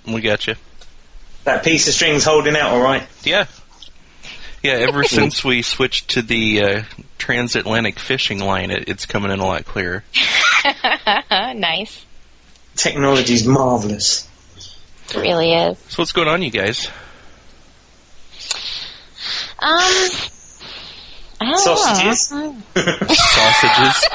we got you. That piece of string's holding out all right? Yeah. Yeah, ever since we switched to the transatlantic fishing line, it's coming in a lot clearer. Nice. Technology's marvellous. It really is. So what's going on, you guys? I don't Sausages? know. Sausages?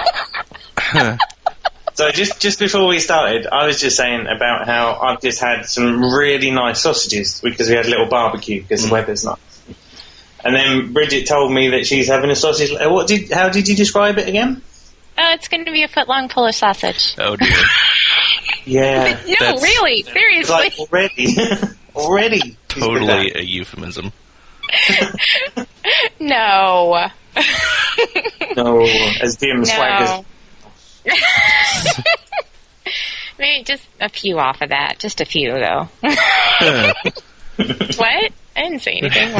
So just before we started, I was just saying about how I've just had some really nice sausages because we had a little barbecue because the weather's nice. And then Bridget told me that she's having a sausage. How did you describe it again? It's going to be a foot-long Polish sausage. Oh, dear. Yeah. No, really, seriously. It's like already. Totally a euphemism. No. No, as Jim swaggers. Maybe just a few off of that. Just a few, though. What? I didn't say anything.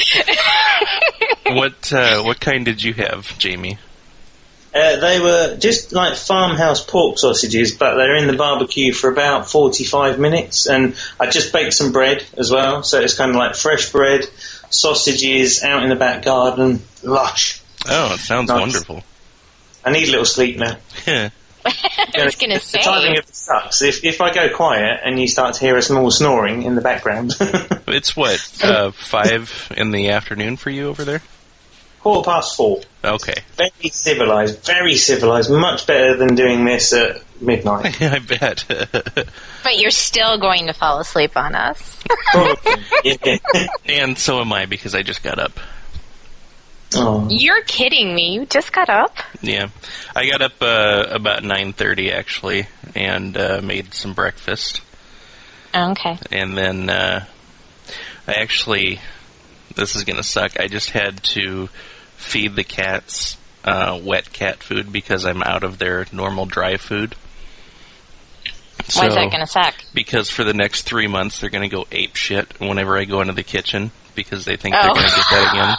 What? What kind did you have, Jamie? They were just like farmhouse pork sausages, but they're in the barbecue for about 45 minutes. And I just baked some bread as well, so it's kind of like fresh bread, sausages out in the back garden, lush. Oh, it sounds wonderful. I need a little sleep now. I was going to say. The timing of it sucks. If I go quiet and you start to hear a small snoring in the background. It's what, 5 in the afternoon for you over there? 4:15. Okay. Very civilized. Much better than doing this at midnight. I bet. But you're still going to fall asleep on us. Probably. Yeah. And so am I, because I just got up. Oh. You're kidding me. You just got up? Yeah. I got up about 9:30, actually, and made some breakfast. Okay. And then I actually, this is going to suck, I just had to feed the cats wet cat food because I'm out of their normal dry food. Why is that going to suck? Because for the next 3 months, they're going to go ape shit whenever I go into the kitchen because they think they're going to get that again.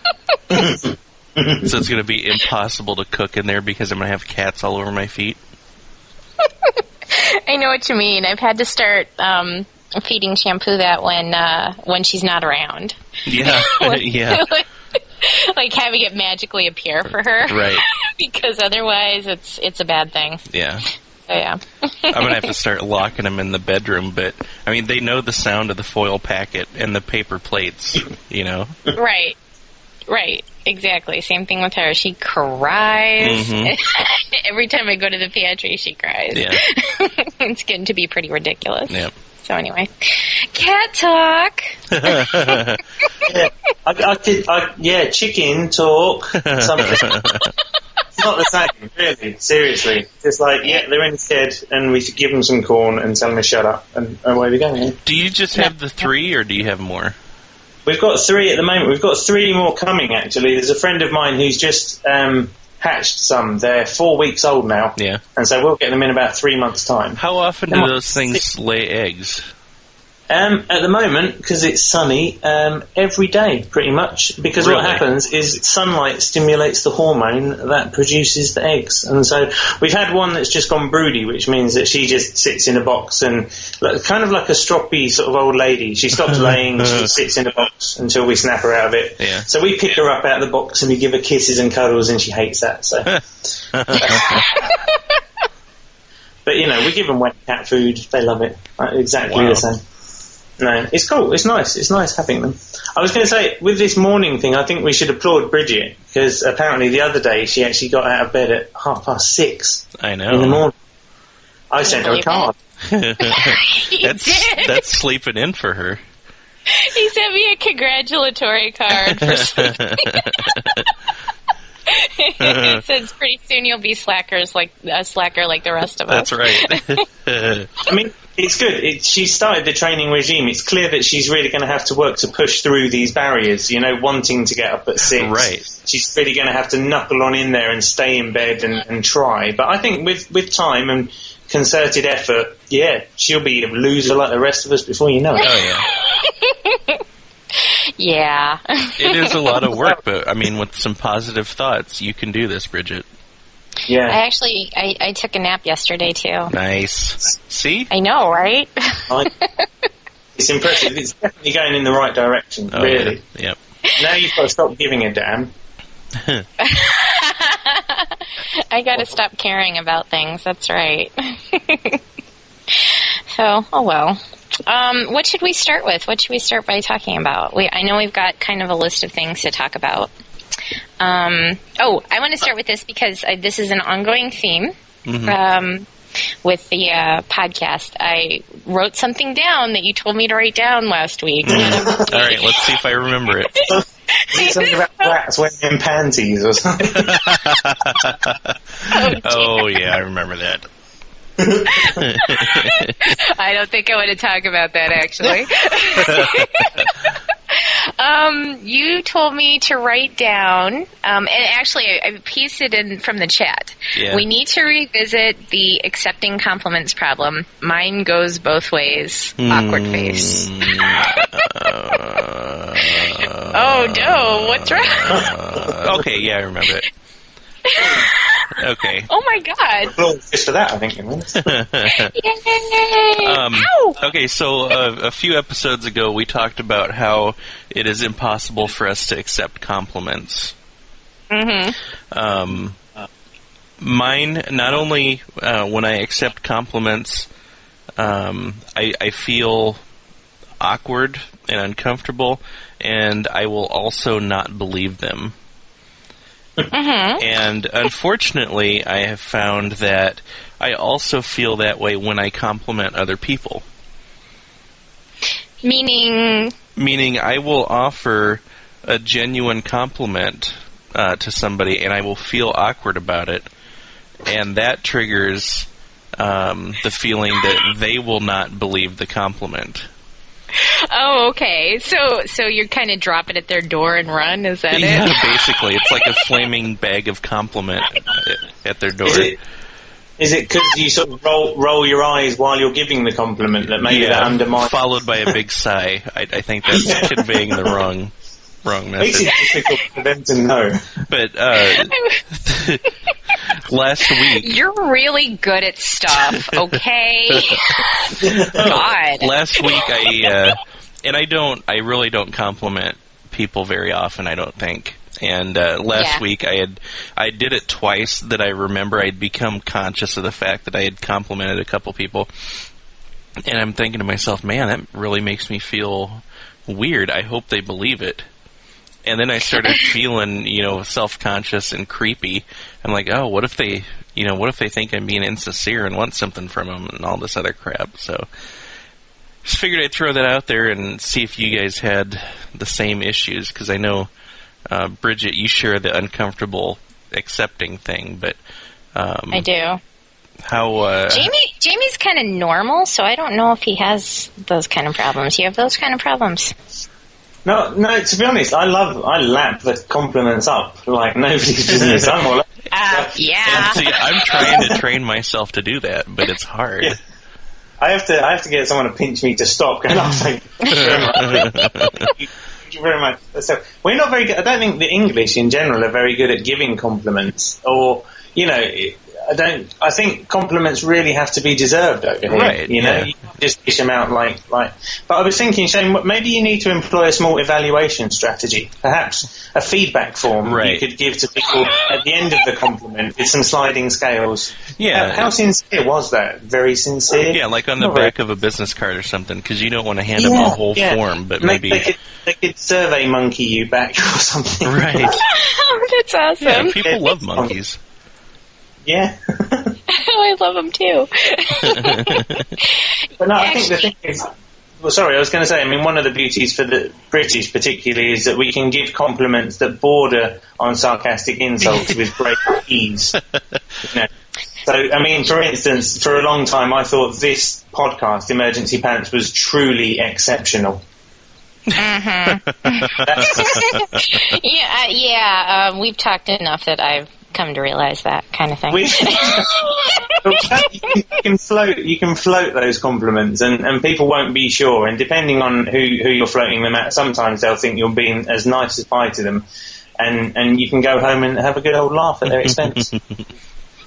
So it's going to be impossible to cook in there because I'm going to have cats all over my feet. I know what you mean. I've had to start feeding Shampoo that when she's not around. Yeah, yeah. Like having it magically appear for her. Right. Because otherwise it's a bad thing. Yeah. So, yeah. I'm going to have to start locking them in the bedroom, but, I mean, they know the sound of the foil packet and the paper plates, you know? Right. Right. Exactly. Same thing with her. She cries. Mm-hmm. Every time I go to the pantry, she cries. Yeah. It's getting to be pretty ridiculous. Yep. So anyway, cat talk. Chicken talk. Something. It's not the same, really. Seriously, just like they're in scared, and we should give them some corn and tell them to shut up, and away we go. Yeah. Do you just have the 3, or do you have more? We've got 3 at the moment. We've got 3 more coming. Actually, there's a friend of mine who's just hatched some. They're 4 weeks old now. Yeah. And so we'll get them in about 3 months' time. How often do those things lay eggs? At the moment, because it's sunny, every day, pretty much. Because Really? what happens is sunlight stimulates the hormone that produces the eggs. And so we've had one that's just gone broody, which means that she just sits in a box and kind of like a stroppy sort of old lady. She stops laying, she sits in a box until we snap her out of it. Yeah. So we pick her up out of the box and we give her kisses and cuddles, and she hates that. So. But, we give them wet cat food. They love it. Exactly the same. No, it's cool. It's nice. It's nice having them. I was going to say, with this morning thing, I think we should applaud Bridget, because apparently the other day she actually got out of bed at 6:30. I know. In the morning. I sent her a card. That's sleeping in for her. He sent me a congratulatory card for sleeping. It says pretty soon you'll be a slacker like the rest of us. That's right. I mean, it's good. She started the training regime. It's clear that she's really going to have to work to push through these barriers, wanting to get up at 6. Right. She's really going to have to knuckle on in there and stay in bed and try. But I think with time and concerted effort, she'll be a loser like the rest of us before you know it. Oh, yeah. Yeah. It is a lot of work, but, I mean, with some positive thoughts, you can do this, Bridget. Yeah. I took a nap yesterday too. Nice. See? I know, right? It's impressive. It's definitely going in the right direction, really. Yeah. Yep. Now you've got to stop giving a damn. I got to stop caring about things. That's right. So, oh well. What should we start with? What should we start by talking about? I know we've got kind of a list of things to talk about. I want to start with this because this is an ongoing theme with the podcast. I wrote something down that you told me to write down last week. All right, let's see if I remember it. Something about rats wearing in panties or something. Oh, yeah, I remember that. I don't think I want to talk about that, actually. You told me to write down, and actually I pasted in from the chat. Yeah. We need to revisit the accepting compliments problem. Mine goes both ways. Awkward face. Oh no, what's wrong? Okay, yeah, I remember it. Okay. Oh my god. Just for that, I think. Yay! Okay, so a few episodes ago we talked about how it is impossible for us to accept compliments. Mm-hmm. Mine, not only when I accept compliments, I feel awkward and uncomfortable, and I will also not believe them. Mm-hmm. And unfortunately, I have found that I also feel that way when I compliment other people. Meaning, I will offer a genuine compliment to somebody, and I will feel awkward about it, and that triggers the feeling that they will not believe the compliment. Oh, okay. So you kind of drop it at their door and run? Is that it? Yeah, basically. It's like a flaming bag of compliment at their door. Is it because you sort of roll your eyes while you're giving the compliment that maybe that undermines... followed by a big sigh. I think that's conveying the wrong message. Makes it difficult for them to know. But last week... You're really good at stuff, okay? God. Last week I really don't compliment people very often, I don't think. And last week I did it twice that I remember. I'd become conscious of the fact that I had complimented a couple people. And I'm thinking to myself, man, that really makes me feel weird. I hope they believe it. And then I started feeling, self-conscious and creepy. I'm like, oh, what if they think I'm being insincere and want something from them and all this other crap? So just figured I'd throw that out there and see if you guys had the same issues, because I know, Bridget, you share the uncomfortable accepting thing, but I do. How Jamie's kind of normal, so I don't know if he has those kind of problems. You have those kind of problems? No. To be honest, I lap the compliments up like nobody's business. I'm all yeah. And see, I'm trying to train myself to do that, but it's hard. Yeah. I have to get someone to pinch me to stop. And I'll say, thank you very much. So we're not very good. I don't think the English in general are very good at giving compliments, or I think compliments really have to be deserved over here. Right, you just dish them out like. But I was thinking, Shane, maybe you need to employ a small evaluation strategy. Perhaps a feedback form you could give to people at the end of the compliment with some sliding scales. Yeah. How sincere was that? Very sincere? Yeah, like on the back of a business card or something, because you don't want to hand them a whole form, but maybe... They could survey monkey you back or something. Right. That's awesome. Yeah, people love monkeys. Yeah. I love them too. But no, I think the thing is... Well, sorry, I was going to say, one of the beauties for the British particularly is that we can give compliments that border on sarcastic insults with great ease. So, for instance, for a long time I thought this podcast, Emergency Pants, was truly exceptional. Mm-hmm. We've talked enough that I've come to realize that kind of thing. You can float those compliments, and people won't be sure. And depending on who you're floating them at, sometimes they'll think you're being as nice as pie to them, and you can go home and have a good old laugh at their expense.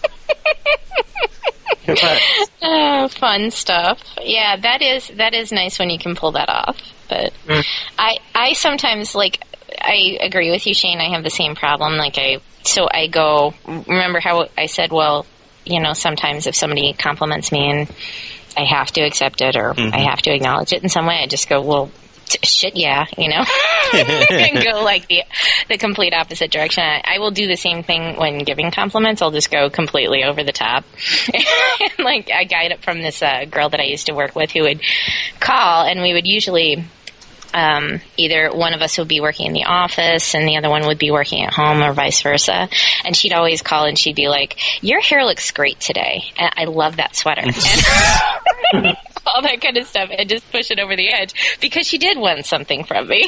Fun stuff. Yeah, that is nice when you can pull that off. But I sometimes, like, I agree with you, Shane. I have the same problem. Like, I go, remember how I said, well, you know, sometimes if somebody compliments me and I have to accept it or I have to acknowledge it in some way, I just go, well, shit, yeah, you know, and go like the complete opposite direction. I will do the same thing when giving compliments. I'll just go completely over the top. And, like, I got it from this girl that I used to work with who would call, and we would usually either one of us would be working in the office and the other one would be working at home or vice versa. And she'd always call and she'd be like, your hair looks great today. And I love that sweater. And all that kind of stuff. And just push it over the edge because she did want something from me.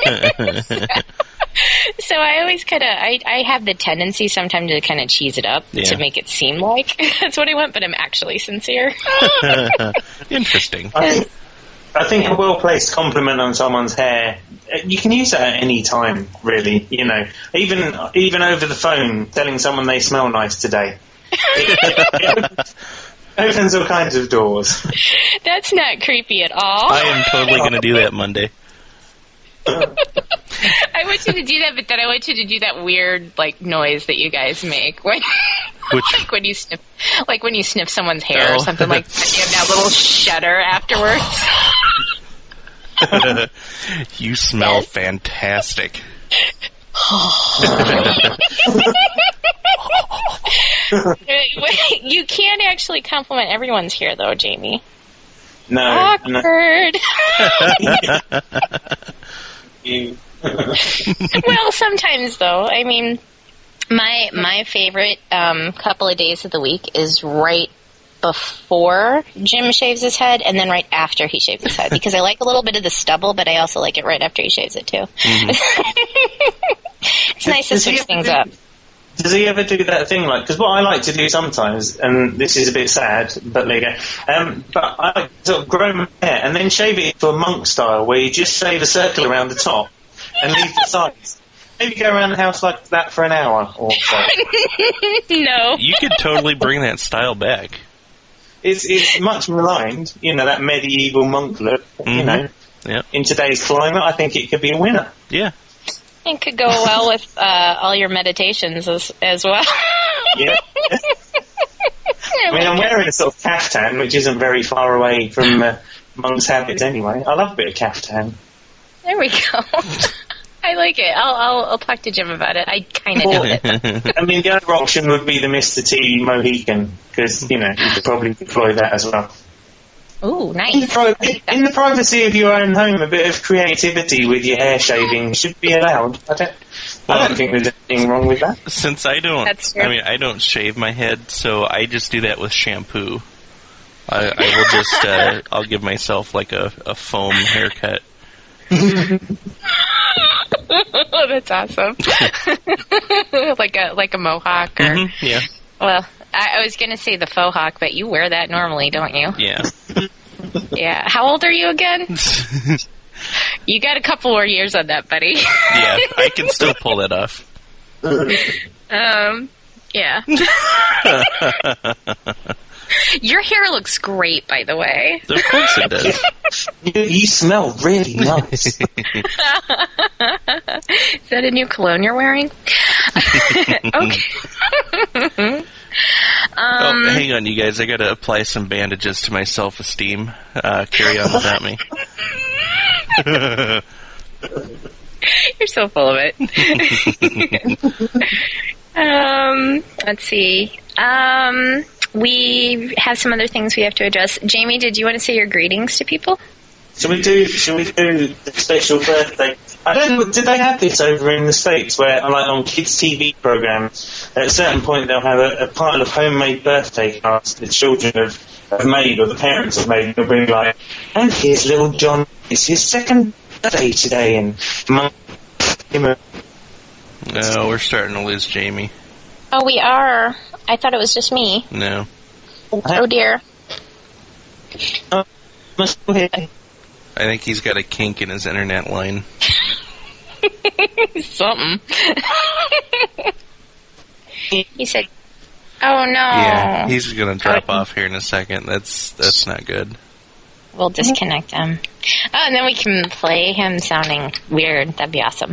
So I always kind of, I have the tendency sometimes to kind of cheese it up to make it seem like that's what I want, but I'm actually sincere. Interesting. I think a well-placed compliment on someone's hair, you can use that at any time, really, you know. Even over the phone, telling someone they smell nice today. It opens all kinds of doors. That's not creepy at all. I am totally going to do that Monday. I want you to do that, but then I want you to do that weird, like, noise that you guys make when, like when you sniff someone's hair or something like that. You have that little shudder afterwards. You smell fantastic. You can't actually compliment everyone's hair, though, Jamie. No. Awkward. Well, sometimes, though. I mean, my favorite couple of days of the week is right before Jim shaves his head and then right after he shaves his head, because I like a little bit of the stubble, but I also like it right after he shaves it, too. It's nice to switch things up. Does he ever do that thing, like, because what I like to do sometimes, and this is a bit sad, but there you go, but I like to sort of grow my hair and then shave it to a monk style, where you just shave a circle around the top and leave the sides. Maybe go around the house like that for an hour or so. No. You could totally bring that style back. It's much maligned, you know, that medieval monk look, you know. Yep. In today's climate, I think it could be a winner. Yeah. It could go well with all your meditations as well. Yeah. I mean, I'm wearing a sort of caftan, which isn't very far away from monk's habits anyway. I love a bit of caftan. There we go. I like it. I'll talk to Jim about it. I kind of know it. I mean, the other option would be the Mr. T Mohican, because, you know, you could probably deploy that as well. Ooh, nice. In the privacy of your own home, a bit of creativity with your hair shaving should be allowed. I don't think there's anything wrong with that. Since I don't shave my head, so I just do that with shampoo. I will just, I'll give myself like a foam haircut. That's awesome. like a mohawk or yeah. Well, I was going to say the faux hawk, but you wear that normally, don't you? Yeah. Yeah. How old are you again? You got a couple more years on that, buddy. Yeah, I can still pull that off. Yeah. Your hair looks great, by the way. Of course it does. You smell really nice. Is that a new cologne you're wearing? Okay. Hang on, you guys. I gotta apply some bandages to my self-esteem. Carry on without me. You're so full of it. Let's see. We have some other things we have to address. Jamie, did you want to say your greetings to people? Should we do the special birthday? I don't know, did they have this over in the States where, like on kids' TV programs, at a certain point they'll have a pile of homemade birthday cards the children have made or the parents have made, and they'll be like, and here's little John, it's his second birthday today, and No, we're starting to lose Jamie. Oh, we are. I thought it was just me. No. Oh, dear. I think he's got a kink in his internet line. Something. He said, Oh no. Yeah, he's gonna drop off here in a second. That's not good. We'll disconnect him. Oh, and then we can play him sounding weird. That'd be awesome.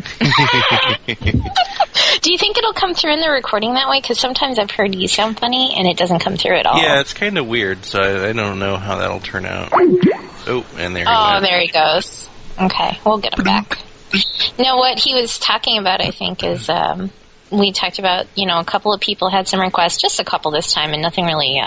Do you think it'll come through in the recording that way? Because sometimes I've heard you sound funny, and it doesn't come through at all. Yeah, it's kind of weird, so I don't know how that'll turn out. Oh, and there he went. There he goes. Okay, we'll get him back. No, what he was talking about, I think, is we talked about, a couple of people had some requests, just a couple this time, and nothing really,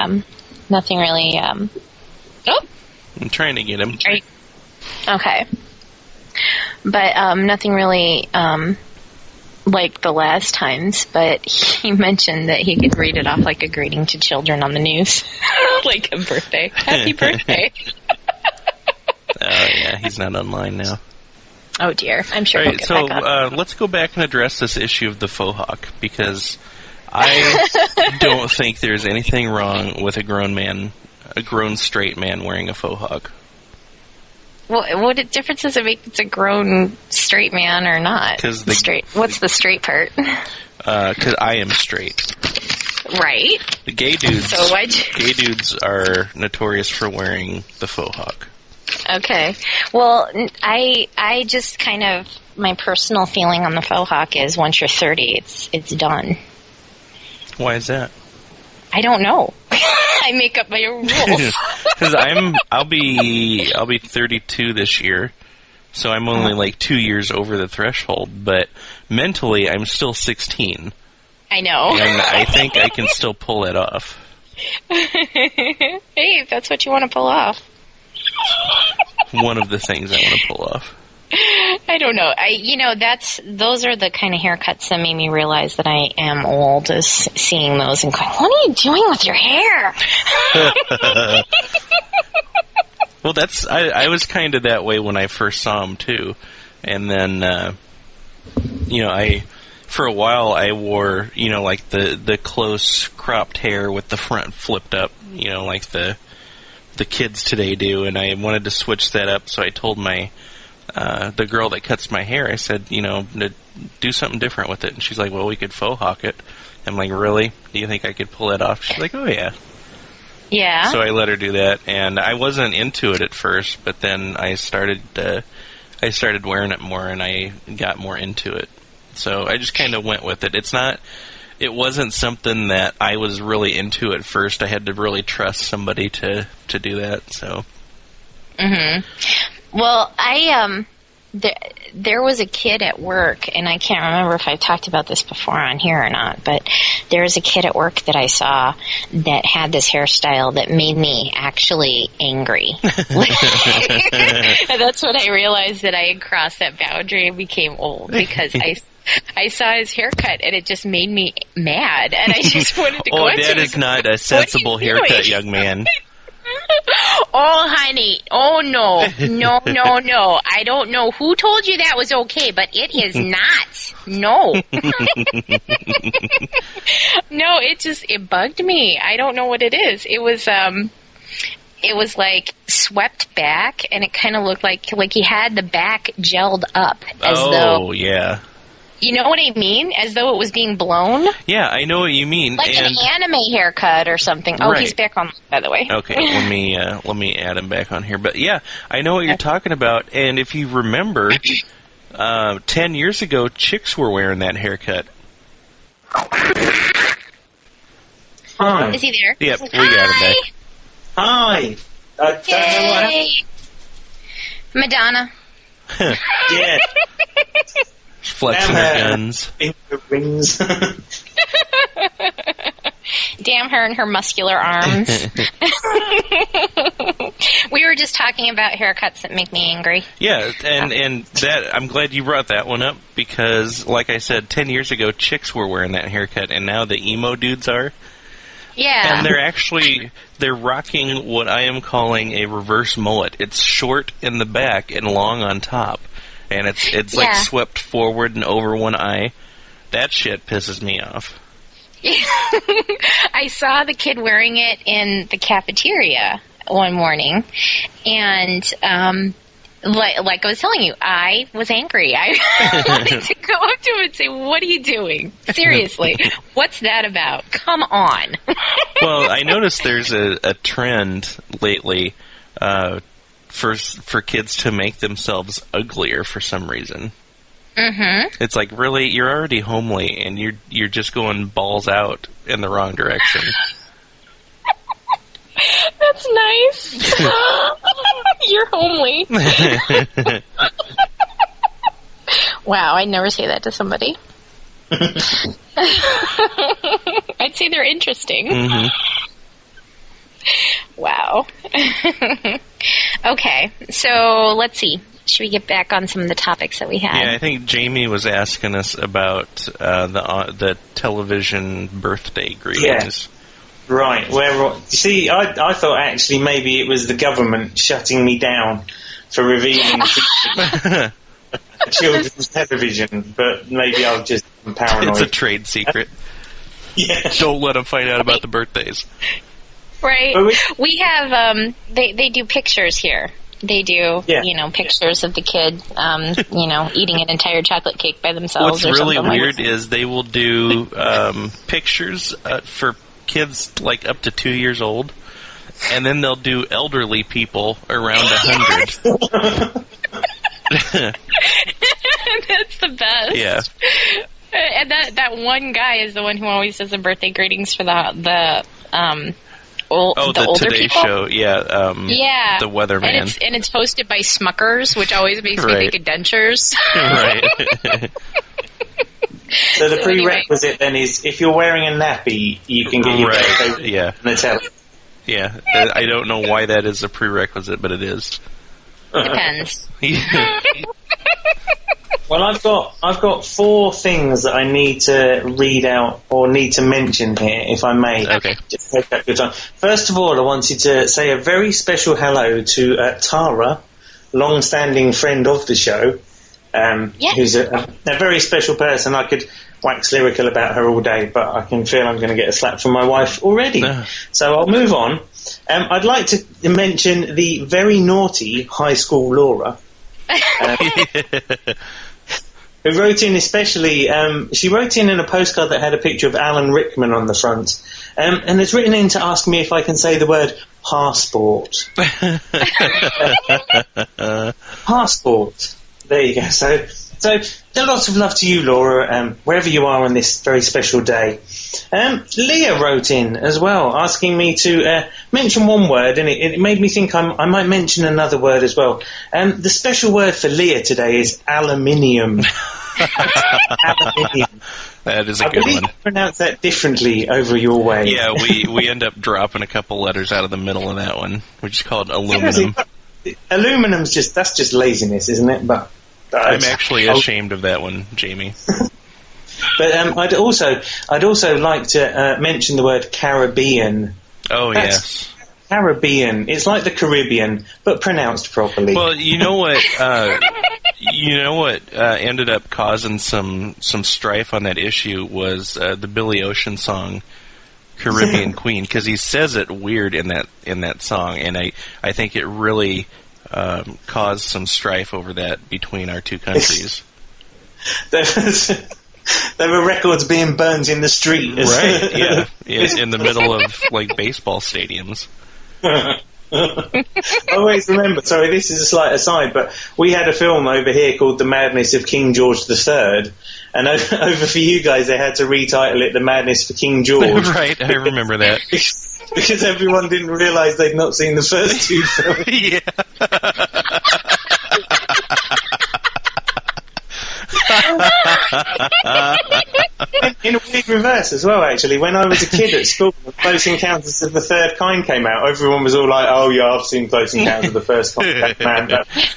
oh! I'm trying to get him. Okay. But nothing really like the last times, but he mentioned that he could read it off like a greeting to children on the news. Like a birthday. Happy birthday. Oh, yeah, he's not online now. Oh, dear. I'm sure he'll get back on. Let's go back and address this issue of the faux hawk, because I don't think there's anything wrong with a grown straight man wearing a faux hawk. Well, what difference does it make if it's a grown straight man or not? What's the straight part? Because I am straight. Right. The gay dudes. Gay dudes are notorious for wearing the faux hawk. Okay. Well, I just kind of, my personal feeling on the faux hawk is once you're 30, it's done. Why is that? I don't know. I make up my own rules. Because I'll be 32 this year, so I'm only like 2 years over the threshold. But mentally, I'm still 16. I know. And I think I can still pull it off. Hey, if that's what you want to pull off. One of the things I want to pull off. I don't know. Those are the kind of haircuts that made me realize that I am old, is seeing those and going, what are you doing with your hair? Well, I was kind of that way when I first saw him too. And then, for a while I wore, like the close cropped hair with the front flipped up, like the kids today do, and I wanted to switch that up, so I told the girl that cuts my hair, I said, to do something different with it. And she's like, well, we could faux hawk it. I'm like, really? Do you think I could pull it off? She's like, oh, yeah. Yeah. So I let her do that, and I wasn't into it at first, but then I started wearing it more, and I got more into it. So I just kind of went with it. It wasn't something that I was really into at first. I had to really trust somebody to do that, so. Mm-hmm. Well, there was a kid at work, and I can't remember if I've talked about this before on here or not, but there was a kid at work that I saw that had this hairstyle that made me actually angry. And that's when I realized that I had crossed that boundary and became old, because I saw his haircut, and it just made me mad, and I just wanted to go into it. Oh, that is not a sensible haircut, young man. Oh, honey. Oh, no. No. I don't know who told you that was okay, but it is not. No. No, it bugged me. I don't know what it is. It was like swept back, and it kind of looked like he had the back gelled up as though. Oh, yeah. You know what I mean? As though it was being blown? Yeah, I know what you mean. Like an anime haircut or something. Oh, right. He's back on, by the way. Okay, let me add him back on here. But yeah, I know what you're talking about. And if you remember, 10 years ago, chicks were wearing that haircut. Hi. Is he there? Yep, we got him back. Hi. Yay. Madonna. Yeah. Flexing her guns. Finger rings. Damn her and her muscular arms. We were just talking about haircuts that make me angry. Yeah, and that I'm glad you brought that one up, because, like I said, 10 years ago, chicks were wearing that haircut, and now the emo dudes are. Yeah. And they're rocking what I am calling a reverse mullet. It's short in the back and long on top. And it's like swept forward and over one eye. That shit pisses me off. I saw the kid wearing it in the cafeteria one morning, and Like I was telling you, I was angry. I wanted to go up to him and say, "What are you doing? Seriously, what's that about? Come on." Well, I noticed there's a trend lately for kids to make themselves uglier for some reason. Mm-hmm. It's like, really, you're already homely, and you're just going balls out in the wrong direction. That's nice. You're homely. Wow, I'd never say that to somebody. I'd say they're interesting. Mm-hmm. Wow. Okay, so let's see. Should we get back on some of the topics that we had? Yeah, I think Jamie was asking us about the television birthday greetings. Yeah. Right. You see, I thought actually maybe it was the government shutting me down for revealing children's television, but maybe I've just been paranoid. It's a trade secret. Yeah. Don't let them find out about the birthdays. Right. We have, they do pictures here. They do, pictures of the kid, eating an entire chocolate cake by themselves. What's or really something weird like is they will do pictures for kids like up to 2 years old, and then they'll do elderly people around 100. That's the best. Yeah. And that one guy is the one who always does the birthday greetings for the older Today people. Show, yeah. Yeah. The weatherman. And it's hosted by Smuckers, which always makes me think of dentures. Right. So the prerequisite then is if you're wearing a nappy, you can get your birthday yeah. on the telly. Yeah. I don't know why that is a prerequisite, but it is. Depends. Well, I've got 4 things that I need to read out or need to mention here, if I may. Okay. Just take up your time. First of all, I wanted to say a very special hello to Tara, long-standing friend of the show, who's a very special person. I could wax lyrical about her all day, but I can feel I'm going to get a slap from my wife already. So I'll move on. I'd like to mention the very naughty high school Laura. Who wrote in especially, she wrote in a postcard that had a picture of Alan Rickman on the front, and it's written in to ask me if I can say the word passport. Passport. There you go. So a lot of love to you, Laura, wherever you are on this very special day. Leah wrote in as well, asking me to mention one word, and it made me think I might mention another word as well. The special word for Leah today is aluminium. Aluminium. That is a good one. I believe you pronounce that differently over your way. Yeah, we end up dropping a couple letters out of the middle of that one, which is called aluminum. Aluminum's that's just laziness, isn't it? But I'm actually ashamed of that one, Jamie. But I'd also like to mention the word Caribbean. Oh, yes. Caribbean. It's like the Caribbean, but pronounced properly. Well, you know what? Ended up causing some strife on that issue was the Billy Ocean song "Caribbean Queen," because he says it weird in that song, and I think it really caused some strife over that between our two countries. There were records being burned in the street. Right, yeah. In the middle of, like, baseball stadiums. I always remember, sorry, this is a slight aside, but we had a film over here called The Madness of King George III, and over for you guys they had to retitle it The Madness for King George. Right, I remember that. Because everyone didn't realise they'd not seen the first 2 films. Yeah. In a weird reverse as well, actually. When I was a kid at school, Close Encounters of the Third Kind came out. Everyone was all like, "Oh yeah, I've seen Close Encounters of the First Kind." Man,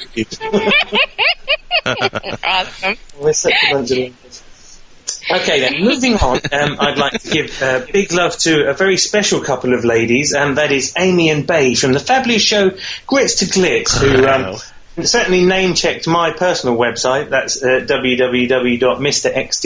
Awesome. We're such a bunch of losers. Okay then, moving on, I'd like to give big love to a very special couple of ladies, and that is Amy and Bay from the fabulous show Grits to Glitz, who certainly name-checked my personal website. That's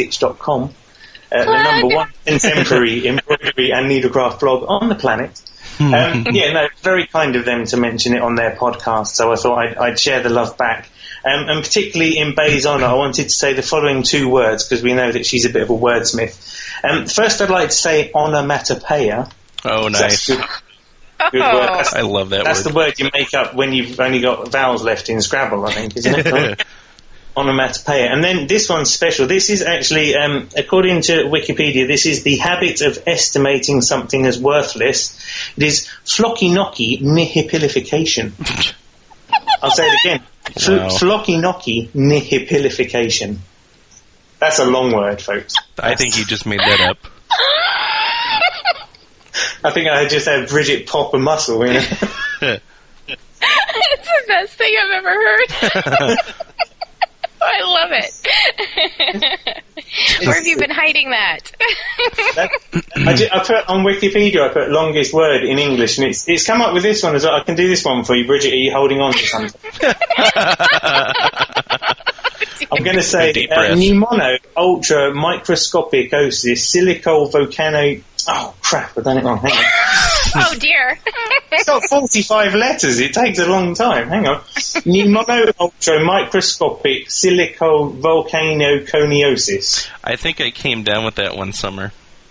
www.mrxstitch.com, the number 1 contemporary embroidery and needlecraft blog on the planet. Yeah, no, very kind of them to mention it on their podcast, so I thought I'd share the love back. And particularly in Bay's honour, I wanted to say the following 2 words, because we know that she's a bit of a wordsmith. First, I'd like to say onomatopoeia. Oh, nice. Good word. I love that word. That's the word you make up when you've only got vowels left in Scrabble, I think, isn't it? Onomatopoeia. And then this one's special. This is actually, according to Wikipedia, this is the habit of estimating something as worthless. It is flocky-knocky nihilification. I'll say it again. Wow. Flocky-knocky nihilification. That's a long word, folks. I think you just made that up. I think I just had Bridget pop a muscle, you know? It's the best thing I've ever heard. I love it. Where have you been hiding that? I put on Wikipedia, I put longest word in English, and it's come up with this one as well. I can do this one for you, Bridget. Are you holding on to something? I'm going to say pneumono ultra microscopicosis silico volcano. Oh crap! I've done it wrong. Hang on. Oh dear. It's got 45 letters. It takes a long time. Hang on. Pneumono ultra microscopic silico volcanoconiosis. I think I came down with that one summer.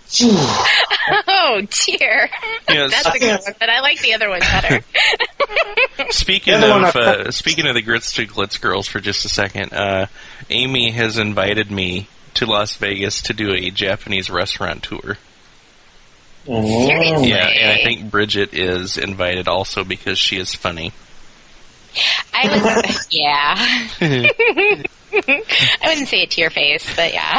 Oh dear. Yes. That's a good one, but I like the other one better. Speaking of the Grits to Glitz girls for just a second, Amy has invited me to Las Vegas to do a Japanese restaurant tour. Seriously? Yeah, and I think Bridget is invited also because she is funny. Yeah. I wouldn't say it to your face, but yeah.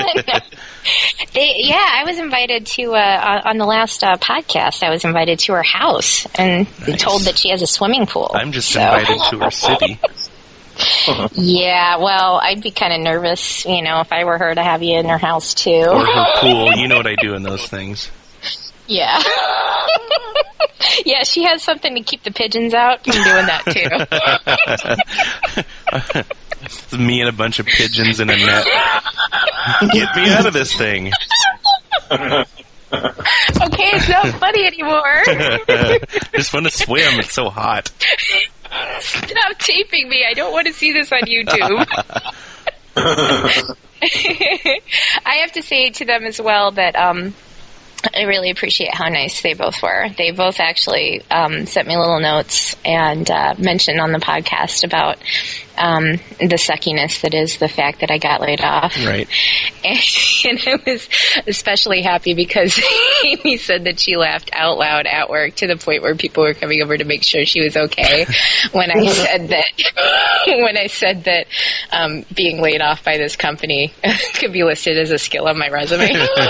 I was invited to, on the last podcast, I was invited to her house and told that she has a swimming pool. I'm just invited to her city. Yeah, well, I'd be kind of nervous, if I were her to have you in her house too. Or her pool. You know what I do in those things. Yeah. Yeah, she has something to keep the pigeons out. I'm doing that too. Me and a bunch of pigeons in a net. Get me out of this thing. Okay, it's not funny anymore. Just want to swim. It's so hot. Stop taping me. I don't want to see this on YouTube. I have to say to them as well that I really appreciate how nice they both were. They both actually sent me little notes and mentioned on the podcast about the suckiness that is the fact that I got laid off. Right. And I was especially happy because Amy said that she laughed out loud at work to the point where people were coming over to make sure she was okay when I said that being laid off by this company could be listed as a skill on my resume.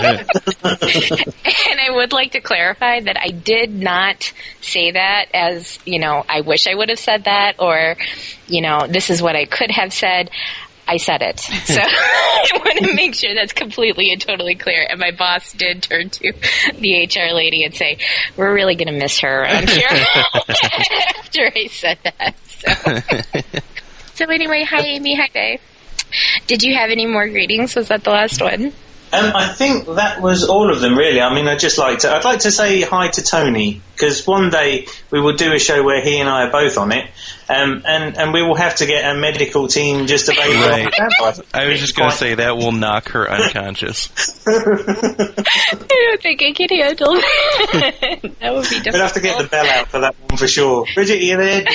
And I would like to clarify that I did not say that as, I wish I would have said that, or, this is what I could have said. I said it. So I want to make sure that's completely and totally clear. And my boss did turn to the HR lady and say, we're really going to miss her around here after I said that. So anyway, hi Amy, hi Dave. Did you have any more greetings? Was that the last one? I think that was all of them, really. I mean, I'd like to say hi to Tony, because one day we will do a show where he and I are both on it, and we will have to get a medical team just available. Right. I was just going to say that will knock her unconscious. I don't think I can handle that. That would be difficult. We'll have to get the bell out for that one for sure. Bridget, are you there?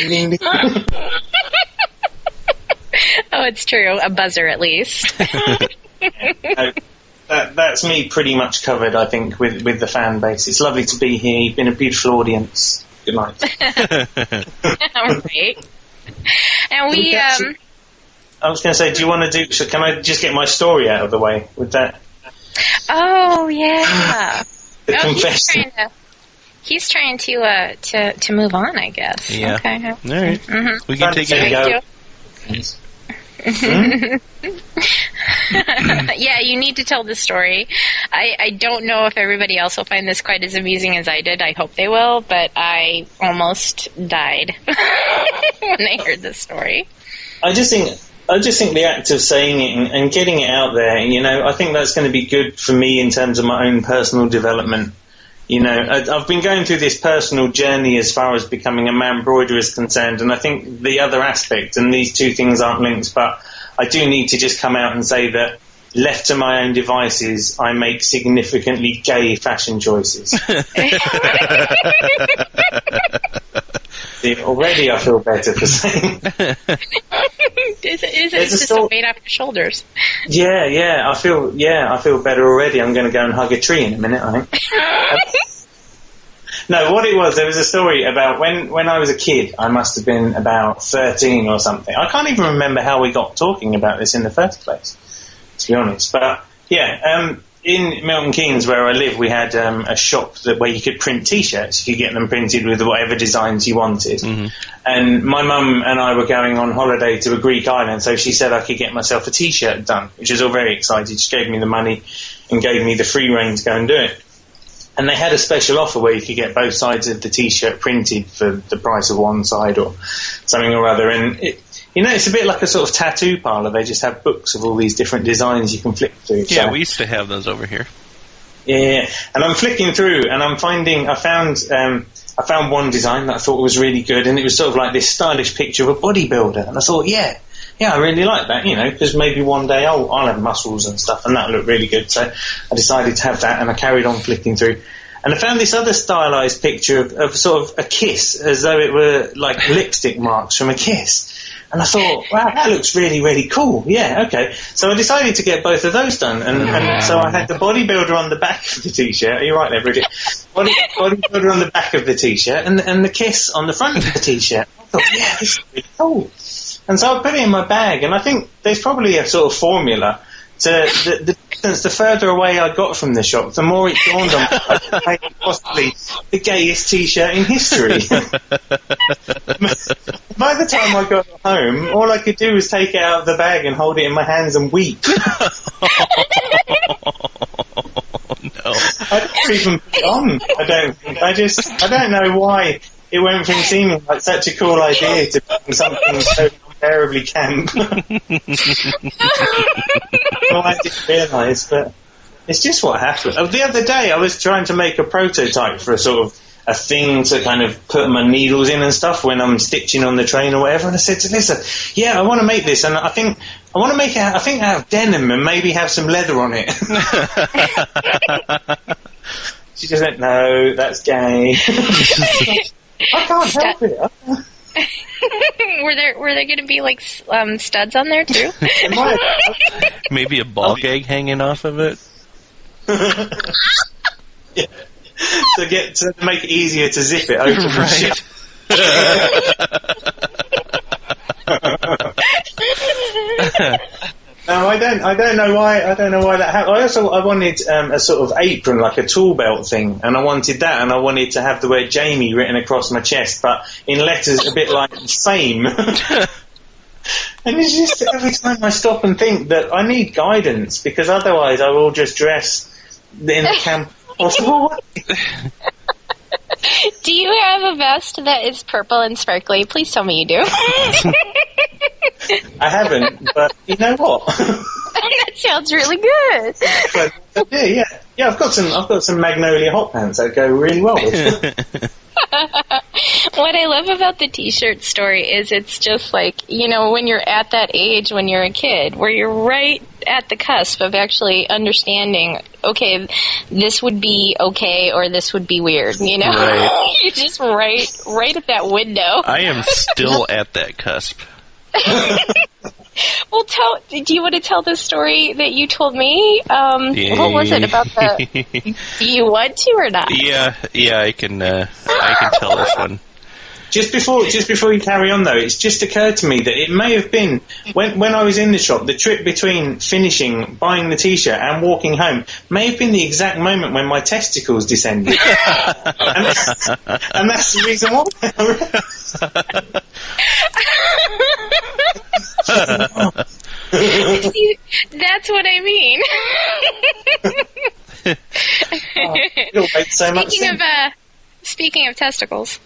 Oh, it's true. A buzzer, at least. That's me pretty much covered, I think, with the fan base. It's lovely to be here. You've been a beautiful audience. Good night. All right. And I was going to say, do you want to do... So can I just get my story out of the way with that? Oh, yeah. The confession. He's trying to move on, I guess. Yeah. Okay. All right. Mm-hmm. We can take it. Yeah, you need to tell the story. I don't know if everybody else will find this quite as amusing as I did. I hope they will, but I almost died when I heard this story. I just think the act of saying it and getting it out there, I think that's going to be good for me in terms of my own personal development. You know, I've been going through this personal journey as far as becoming a man-broiderer is concerned, and I think the other aspect, and these two things aren't linked, but I do need to just come out and say that left to my own devices, I make significantly gay fashion choices. See, already I feel better for saying. It's just a weight off your shoulders. Yeah, I feel better already. I'm going to go and hug a tree in a minute, I think. No, what it was, there was a story about when I was a kid. I must have been about 13 or something. I can't even remember how we got talking about this in the first place, to be honest. But yeah, in Milton Keynes, where I live, we had a shop where you could print T-shirts. You could get them printed with whatever designs you wanted. Mm-hmm. And my mum and I were going on holiday to a Greek island, so she said I could get myself a T-shirt done, which was all very exciting. She gave me the money and gave me the free rein to go and do it. And they had a special offer where you could get both sides of the T-shirt printed for the price of one side or something or other. And it's a bit like a sort of tattoo parlour. They just have books of all these different designs you can flick through. Yeah, so we used to have those over here. Yeah, and I'm flicking through, and I found one design that I thought was really good, and it was sort of like this stylish picture of a bodybuilder. And I thought, yeah, I really like that, because maybe one day I'll have muscles and stuff, and that'll look really good. So I decided to have that, and I carried on flicking through. And I found this other stylised picture of sort of a kiss, as though it were like lipstick marks from a kiss. And I thought, wow, that looks really, really cool. Yeah, okay. So I decided to get both of those done. And so I had the bodybuilder on the back of the T-shirt. Are you right there, Bridget? Bodybuilder on the back of the T-shirt and the kiss on the front of the T-shirt. I thought, yeah, this is really cool. And so I put it in my bag, and I think there's probably a sort of formula to the distance, the further away I got from the shop, the more it dawned on me possibly the gayest T-shirt in history. By the time I got home, all I could do was take it out of the bag and hold it in my hands and weep. No. I don't even put it on, I don't think. I don't know why it went from seeming like such a cool idea to being something so terribly camp. Well, I didn't realise, but it's just what happened. The other day I was trying to make a prototype for a sort of a thing to kind of put my needles in and stuff when I'm stitching on the train or whatever, and I said to Lisa, yeah, I want to make this, and I think I want to make it out of denim and maybe have some leather on it. She just went, no, that's gay. I can't help it. Were there going to be like studs on there too? Maybe a ball gag hanging off of it. Yeah. To make it easier to zip it open. Right. No, I don't know why that happened. I wanted a sort of apron, like a tool belt thing, and I wanted that, and I wanted to have the word Jamie written across my chest, but in letters a bit like fame. And it's just every time I stop and think that I need guidance, because otherwise I will just dress in the camp possible way. Do you have a vest that is purple and sparkly? Please tell me you do. I haven't, but you know what? That sounds really good. But yeah. I've got some Magnolia hot pants that go really well with it. What I love about the T-shirt story is it's just like, when you're at that age when you're a kid, where you're right at the cusp of actually understanding, okay, this would be okay or this would be weird, Right. You're just right at that window. I am still at that cusp. Well, do you want to tell the story that you told me? What was it about the... Do you want to or not? Yeah, I can tell this one. Just before you carry on, though, it's just occurred to me that it may have been, when I was in the shop, the trip between finishing, buying the T-shirt and walking home may have been the exact moment when my testicles descended. and that's the reason why. See, that's what I mean. It'll make so much sense. Speaking of testicles.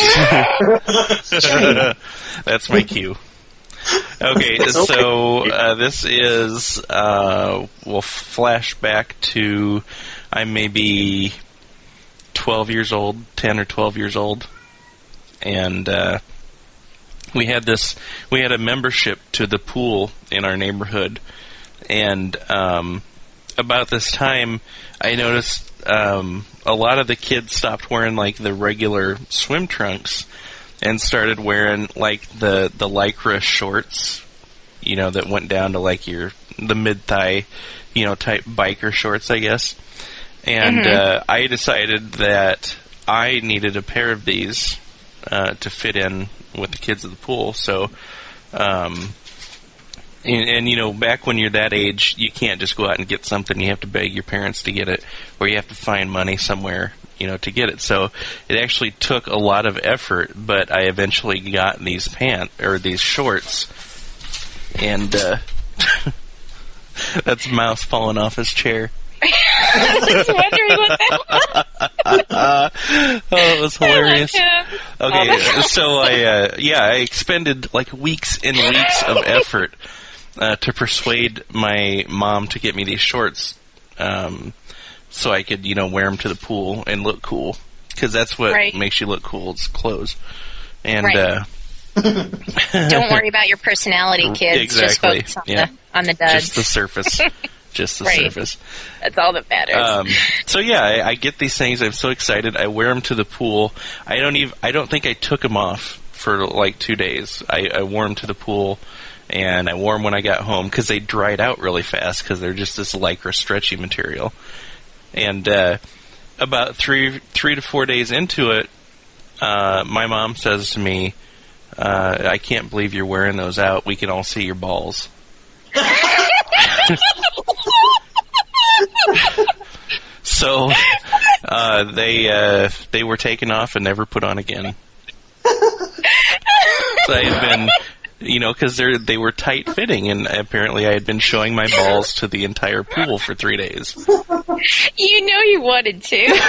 That's my cue. Okay, so this is, we'll flash back to, I may be 12 years old, 10 or 12 years old, and we had a membership to the pool in our neighborhood, and about this time, I noticed a lot of the kids stopped wearing like the regular swim trunks and started wearing like the Lycra shorts, that went down to like the mid-thigh, type biker shorts, I guess. And I decided that I needed a pair of these to fit in with the kids at the pool. So, and back when you're that age, you can't just go out and get something. You have to beg your parents to get it, or you have to find money somewhere, to get it. So it actually took a lot of effort, but I eventually got these these shorts, and that's Mouse falling off his chair. I was wondering what that was. Oh, it was hilarious. Okay, so I expended like weeks and weeks of effort to persuade my mom to get me these shorts, so I could, wear them to the pool and look cool, because that's what makes you look cool. It's clothes, and don't worry about your personality, kids. Exactly. Just focus on the duds. Just the surface. Just the surface. That's all that matters. So I get these things. I'm so excited. I wear them to the pool. I don't think I took them off for like 2 days. I wore them to the pool, and I wore them when I got home because they dried out really fast because they're just this Lycra stretchy material. And about 3 to 4 days into it, my mom says to me, "I can't believe you're wearing those out. We can all see your balls." So they were taken off and never put on again. So I had been, because they were tight fitting, and apparently I had been showing my balls to the entire pool for 3 days. You wanted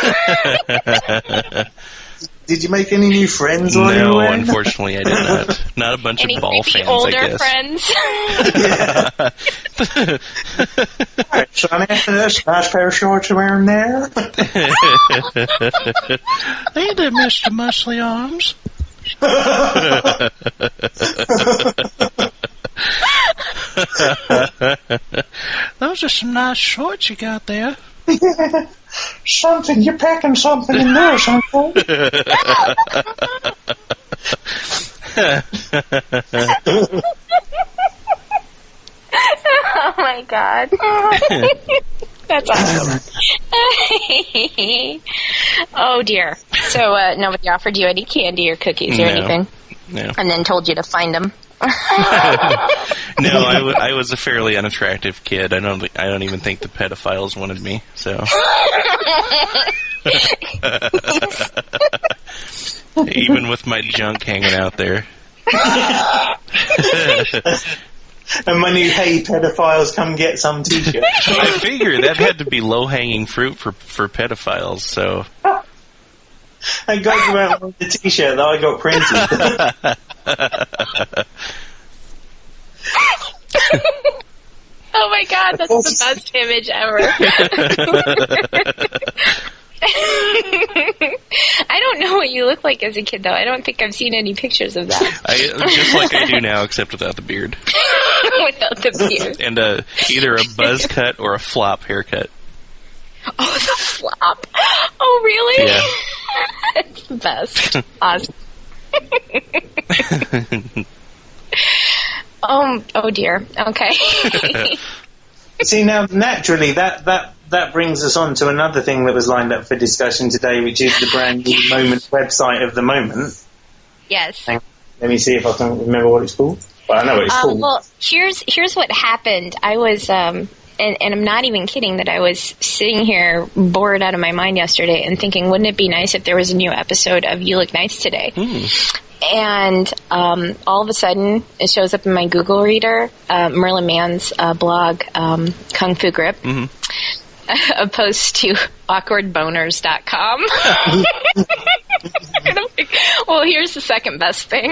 to. Did you make any new friends? No, unfortunately I did not. Not a bunch of ball fans, older I guess. Friends? All right, Sonny, that's a nice pair of shorts you're wearing there. Hey there, Mr. Muscly Arms. Those are some nice shorts you got there. Something, you're packing something in there, something. Oh my god. That's awesome. Oh dear. So nobody offered you any candy or cookies or anything? No. And then told you to find them? No, I was a fairly unattractive kid. I don't even think the pedophiles wanted me. So even with my junk hanging out there. And my new "Hey pedophiles, come get some" t-shirt. I figure that had to be low-hanging fruit for pedophiles. So I got you out with the t-shirt that I got printed. Oh my god, that's the best image ever. I don't know what you look like as a kid, though. I don't think I've seen any pictures of that. Just like I do now, except without the beard. Without the beard. And either a buzz cut or a flop haircut. Oh, the flop. Oh, really? Yeah. It's the best. Awesome. Oh dear. Okay. See, now, naturally, that brings us on to another thing that was lined up for discussion today, which is the brand new Moment website of the moment. Yes. Let me see if I can remember what it's called. Well, I know what it's called. Well, here's what happened. I was, and I'm not even kidding, that I was sitting here bored out of my mind yesterday and thinking, wouldn't it be nice if there was a new episode of You Look Nice Today? And all of a sudden, it shows up in my Google reader, Merlin Mann's blog, Kung Fu Grip, a post to awkwardboners.com. And I'm like, well, here's the second best thing.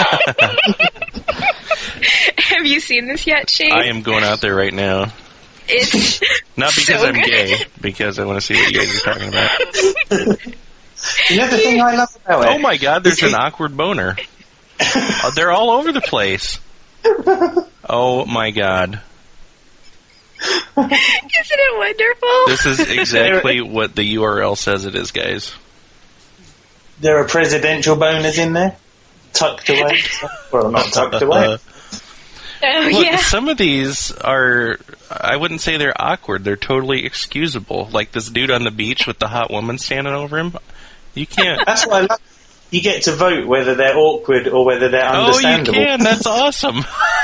Have you seen this yet, Shane? I am going out there right now. It's not because so I'm good. gay, because I want to see what you guys are talking about. The thing I love about it. Oh my God, there's an awkward boner. They're all over the place. Oh my God. Isn't it wonderful? This is exactly what the URL says it is, guys. There are presidential boners in there, tucked away. Well, not tucked away. Look, some of these are, I wouldn't say they're awkward. They're totally excusable. Like this dude on the beach with the hot woman standing over him. You can't. That's what I love. You get to vote whether they're awkward or whether they're understandable. Oh, you can. That's awesome.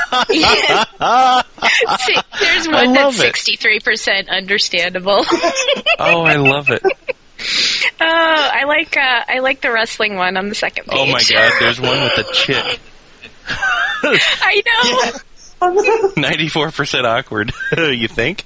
See, there's one that's 63% understandable. Oh, I love it. Oh, I like the wrestling one on the second page. Oh my God, there's one with a chick. I know. Yeah. 94% awkward. You think?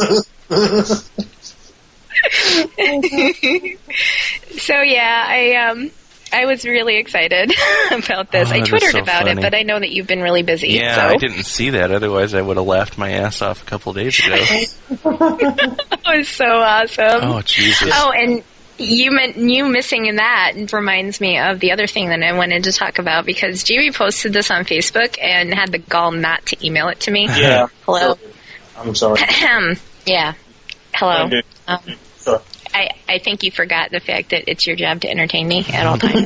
So yeah, I was really excited about this. I twittered about it, but I know that you've been really busy. Yeah, so. I didn't see that. Otherwise, I would have laughed my ass off a couple of days ago. It was so awesome. Oh, Jesus. Oh, and you missing in that reminds me of the other thing that I wanted to talk about, because Jamie posted this on Facebook and had the gall not to email it to me. Yeah. Hello. I'm sorry. Yeah. Hello. Sorry. I think you forgot the fact that it's your job to entertain me at all times.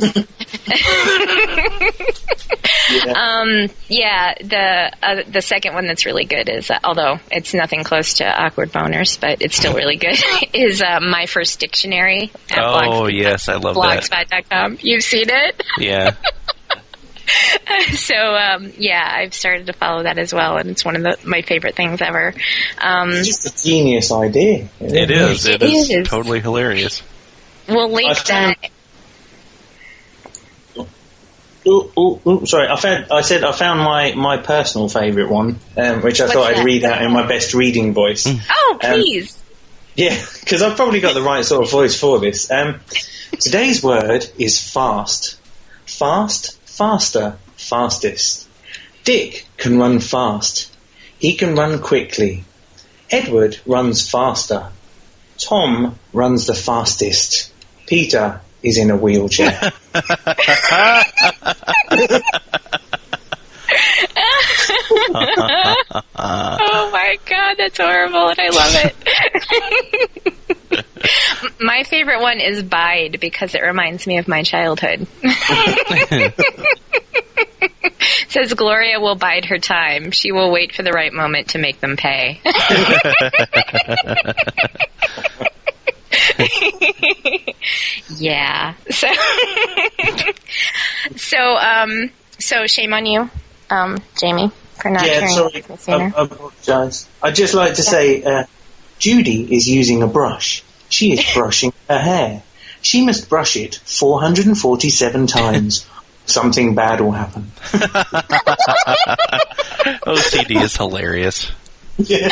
The second one that's really good is, although it's nothing close to awkward boners, but it's still really good, is My First Dictionary at yes, I love blogspot.com. You've seen it? Yeah. So, I've started to follow that as well, and it's one of my favorite things ever. It's just a genius idea. It is totally hilarious. We'll link that. Sorry, I found my personal favourite one, which I thought I'd read out in my best reading voice. Oh, please. Yeah, because I've probably got the right sort of voice for this. Today's word is fast. Fast, faster, fastest. Dick can run fast. He can run quickly. Edward runs faster. Tom runs the fastest. Peter is in a wheelchair. Oh my God, that's horrible, and I love it. My favorite one is Bide, because it reminds me of my childhood. It says Gloria will bide her time. She will wait for the right moment to make them pay. Yeah. So shame on you, Jamie, for not hearing it sooner. I apologise. I'd just like to say, Judy is using a brush. She is brushing her hair. She must brush it 447 times. Something bad will happen. OCD is hilarious. Yeah.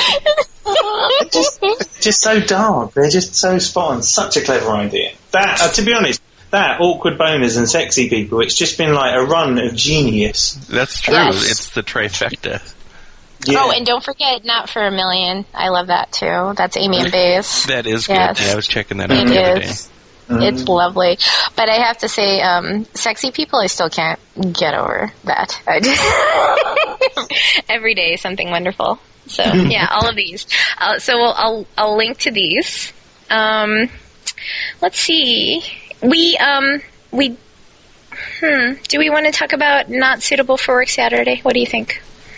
just so dark. They're just so spot on. Such a clever idea. That, to be honest, that awkward boners and sexy people, it's just been like a run of genius. That's true. Yes. It's the trifecta. Yeah. Oh, and don't forget Not for a Million. I love that too. That's Amy and Baze. That is good. Yes. Yeah, I was checking that out the other day. It's lovely. But I have to say, sexy people, I still can't get over that. Every day, something wonderful. So, yeah, all of these. So I'll link to these. Let's see. Do we want to talk about Not Suitable for Work Saturday? What do you think?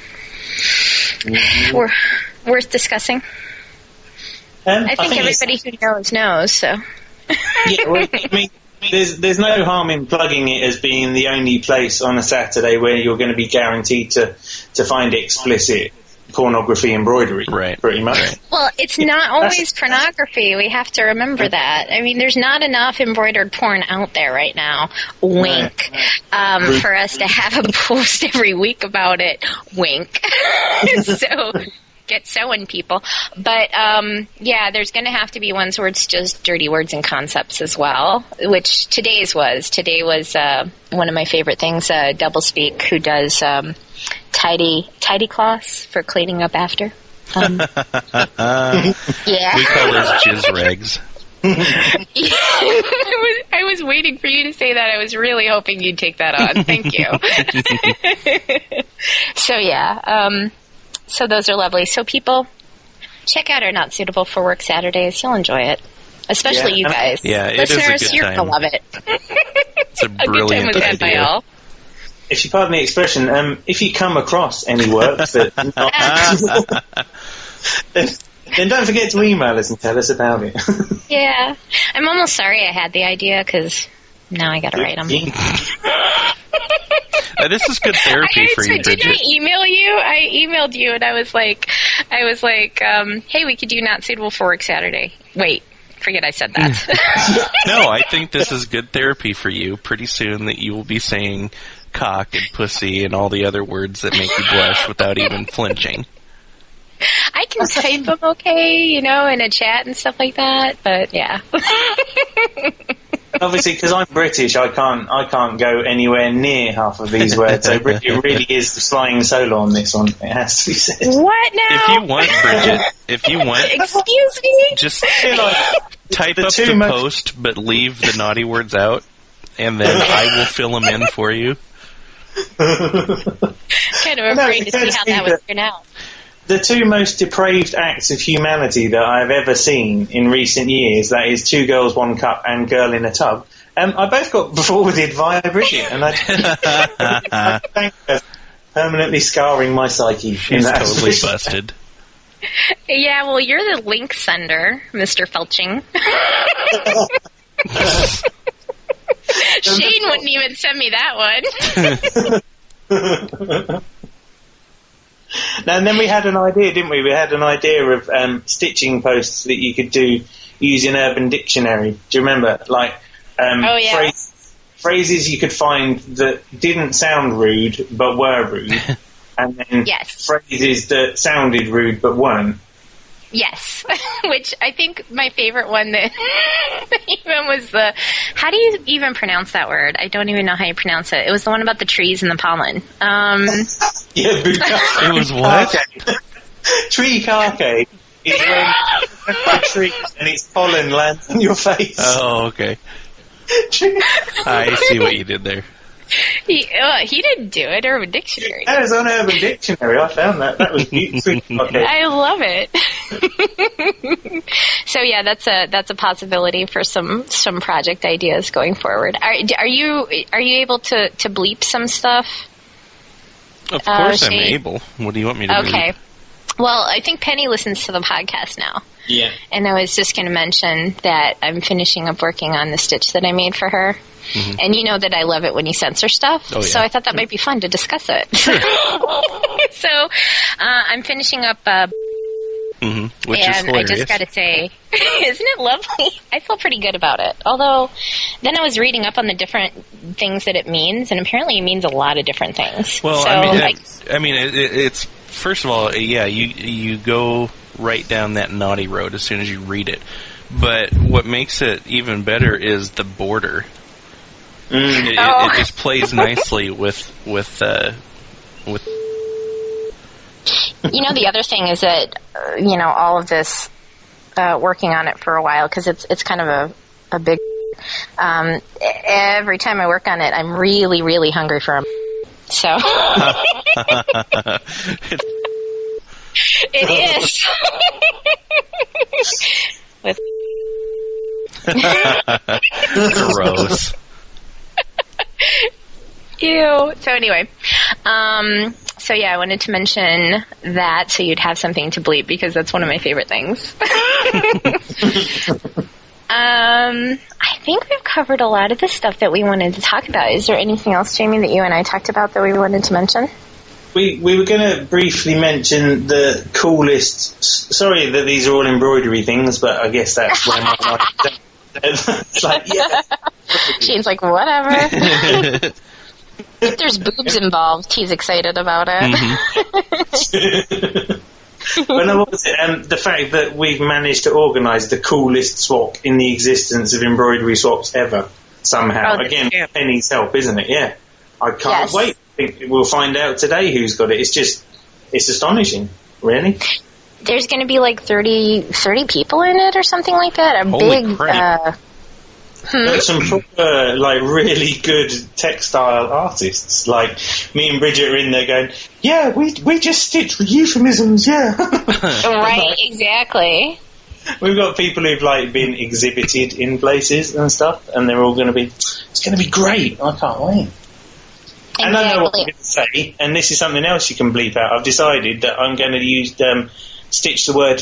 Worth discussing? I think everybody who knows, so... Yeah, well, I mean, there's no harm in plugging it as being the only place on a Saturday where you're going to be guaranteed to find explicit pornography embroidery, right? Pretty much. Right. Well, it's not always pornography. We have to remember that. I mean, there's not enough embroidered porn out there right now. Wink. For us to have a post every week about it. Wink. So... Get sewing, people. But, there's going to have to be ones where it's just dirty words and concepts as well, which today's was. Today was one of my favorite things, Doublespeak, who does tidy cloths for cleaning up after. Yeah. We call those jizz rags. I was waiting for you to say that. I was really hoping you'd take that on. Thank you. So, yeah. So those are lovely. So, people, check out our Not Suitable for Work Saturdays. You'll enjoy it. Especially you guys. Yeah, it Listeners, is a good you're time. going to love it. It's a brilliant good time was had by all. If you pardon the expression, if you come across any work that then don't forget to email us and tell us about it. Yeah. I'm almost sorry I had the idea, because now I got to write them. This is good therapy for you, Bridget. Did I email you? I emailed you, and I was like, hey, we could do Not Suitable for Work Saturday. Wait. Forget I said that. No, I think this is good therapy for you. Pretty soon that you will be saying cock and pussy and all the other words that make you blush without even flinching. I can type them okay, in a chat and stuff like that, but yeah. Obviously, because I'm British, I can't go anywhere near half of these words. So Bridget really is flying solo on this one. It has to be said. What now? If you want, Bridget, excuse me, just type up the post, but leave the naughty words out, and then I will fill them in for you. Kind of afraid to see how that would turn out. The two most depraved acts of humanity that I've ever seen in recent years, that is Two Girls, One Cup and Girl in a Tub, I both got forwarded via Bridget, and I thank her for permanently scarring my psyche. She's totally busted. Yeah, well, you're the link sender, Mr. Felching. Shane wouldn't even send me that one. Now, and then we had an idea, didn't we? We had an idea of stitching posts that you could do using Urban Dictionary. Do you remember? Phrases you could find that didn't sound rude but were rude, and then phrases that sounded rude but weren't. Yes, which I think my favorite one that even was the, how do you even pronounce that word? I don't even know how you pronounce it. It was the one about the trees and the pollen. It was what? Tree carke is when the tree and its pollen lands on your face. Oh, okay. I see what you did there. He didn't do it. Urban Dictionary. That was on Urban Dictionary. I found that. That was beautiful. Okay. I love it. So yeah, that's a possibility for some project ideas going forward. Are you able to bleep some stuff? Of course, I'm able. What do you want me to do? Okay. Well, I think Penny listens to the podcast now. Yeah. And I was just going to mention that I'm finishing up working on the stitch that I made for her. Mm-hmm. And you know that I love it when you censor stuff. Oh, yeah. So I thought that might be fun to discuss it. Sure. So I'm finishing up... which is hilarious. I just got to say, isn't it lovely? I feel pretty good about it. Although, then I was reading up on the different things that it means, and apparently it means a lot of different things. Well, so, it's first of all, yeah, you go right down that naughty road as soon as you read it. But what makes it even better is the border. It just plays nicely with. You know, the other thing is that, all of this, working on it for a while, because it's kind of a big, every time I work on it, I'm really, really hungry for a so. It is. With gross. Ew. So anyway, so yeah, I wanted to mention that so you'd have something to bleep because that's one of my favorite things. I think we've covered a lot of the stuff that we wanted to talk about. Is there anything else, Jamie, that you and I talked about that we wanted to mention? We were going to briefly mention the coolest... Sorry that these are all embroidery things, but I guess that's where my mind... It's like, yeah. Shane's like, whatever. If there's boobs involved, he's excited about it. Mm-hmm. Well, no, what was it? The fact that we've managed to organise the coolest swap in the existence of embroidery swaps ever, somehow. Again, Penny's help, isn't it? Yeah. I can't wait. I think we'll find out today who's got it. It's astonishing, really. There's going to be like 30 people in it or something like that. Holy crap. Got some proper, like, really good textile artists. Like, me and Bridget are in there going, yeah, we just stitch euphemisms, yeah. Right, exactly. We've got people who've, like, been exhibited in places and stuff, and they're all going to be, it's going to be great, I can't wait. Exactly. And I know what I'm going to say, and this is something else you can bleep out. I've decided that I'm going to use, stitch the word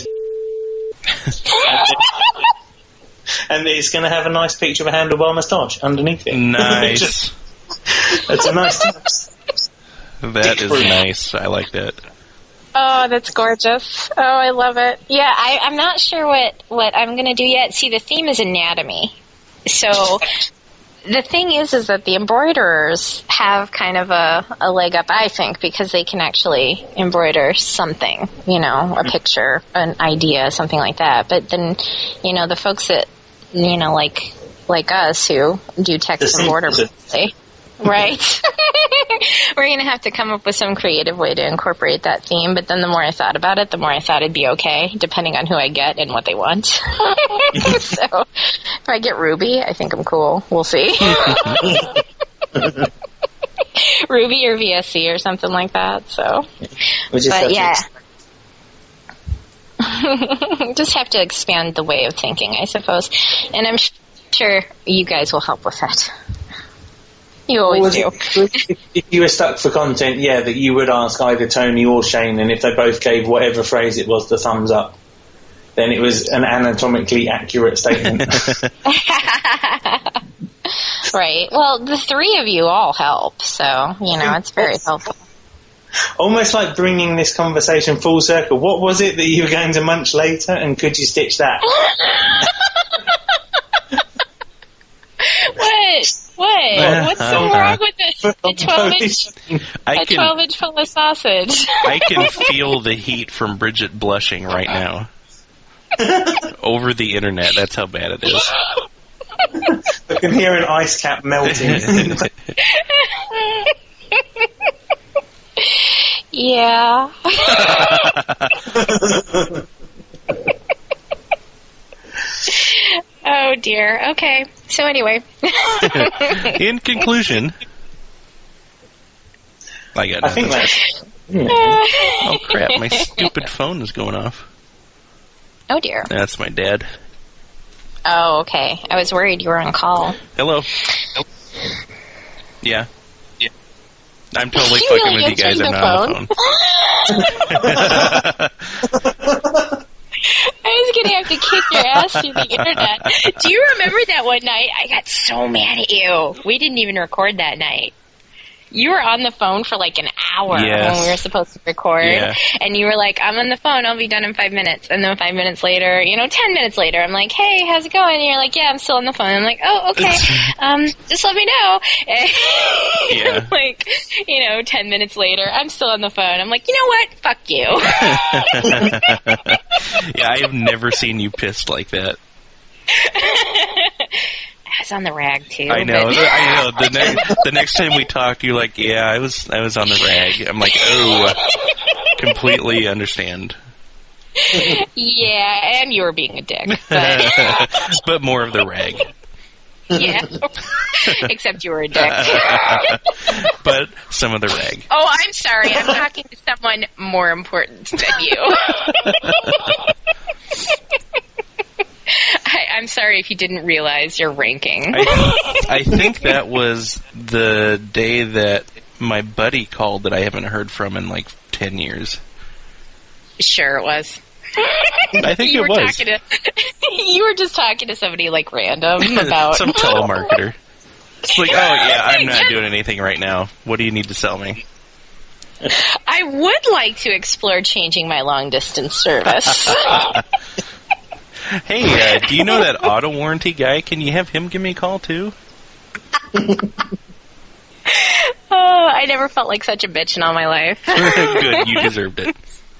and it's going to have a nice picture of a handlebar moustache underneath it. Nice. That's a nice touch. That is nice. I like that. Oh, that's gorgeous. Oh, I love it. Yeah, I'm not sure what I'm going to do yet. See, the theme is anatomy. So the thing is that the embroiderers have kind of a leg up, I think, because they can actually embroider something, a picture, an idea, something like that. But then, the folks that, like us who do text and border mostly, right? We're going to have to come up with some creative way to incorporate that theme. But then the more I thought about it, the more I thought it'd be okay, depending on who I get and what they want. So if I get Ruby, I think I'm cool. We'll see. Ruby or VSC or something like that. So, but yeah. Just have to expand the way of thinking, I suppose. And I'm sure you guys will help with that. You always do. If you were stuck for content, that you would ask either Tony or Shane, and if they both gave whatever phrase it was the thumbs up, then it was an anatomically accurate statement. Right. Well, the three of you all help, so, it's very helpful. Almost like bringing this conversation full circle. What was it that you were going to munch later, and could you stitch that? What? What's so wrong with the 12-inch full of sausage? I can feel the heat from Bridget blushing right now. Over the internet, that's how bad it is. I can hear an ice cap melting. Yeah. Oh dear. Okay. So anyway. In conclusion, I got nothing. I think that's... Oh crap, my stupid phone is going off. Oh dear. That's my dad. Oh, okay. I was worried you were on call. Hello. Yeah. I'm totally fucking with you guys. I'm not on the phone. I was going to have to kick your ass through the internet. Do you remember that one night? I got so mad at you. We didn't even record that night. You were on the phone for like an hour when we were supposed to record. Yeah. And you were like, I'm on the phone, I'll be done in 5 minutes. And then 5 minutes later, 10 minutes later, I'm like, hey, how's it going? And you're like, yeah, I'm still on the phone. I'm like, oh, okay. Just let me know. And like, 10 minutes later, I'm still on the phone. I'm like, you know what? Fuck you. Yeah, I have never seen you pissed like that. I was on the rag too. I know. The next time we talk, you're like, "Yeah, I was on the rag." I'm like, "Oh, completely understand." Yeah, and you were being a dick, but but more of the rag. Yeah, except you were a dick. But some of the rag. Oh, I'm sorry. I'm talking to someone more important than you. I'm sorry if you didn't realize your ranking. I think that was the day that my buddy called that I haven't heard from in like 10 years. Sure it was. I think it was. You were just talking to somebody like random about... Some telemarketer. It's like, oh yeah, I'm not doing anything right now. What do you need to sell me? I would like to explore changing my long distance service. Hey, do you know that auto warranty guy? Can you have him give me a call too? Oh, I never felt like such a bitch in all my life. Good, you deserved it.